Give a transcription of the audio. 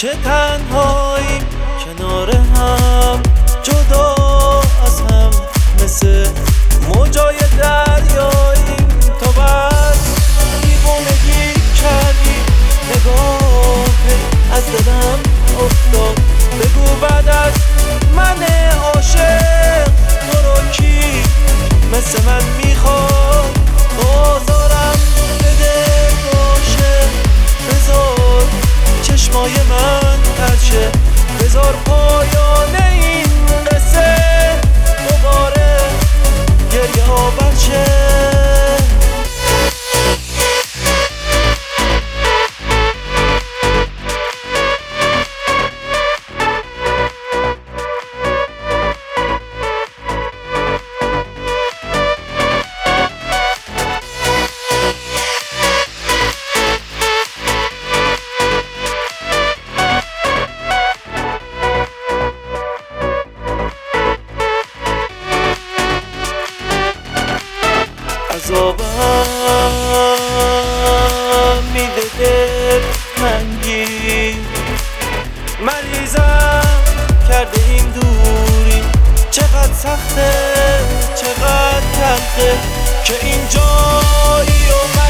چه تنهاییم کنار هم، جدا از هم مثل موجای دریاییم. تو بس دیوونگی کردی، نگاهت از دلم افتاد. بگو بعد از من عاشق تو رو کی مثل من میخواد؟ بازارم بده باشه، بذار چشمای من ترشه، بذار پایان این قصه دوباره گریه آور شه. عذابم میده دل منگی، مریضم کرده این دوری. چقدر سخته چقدر تلخه که این جایی و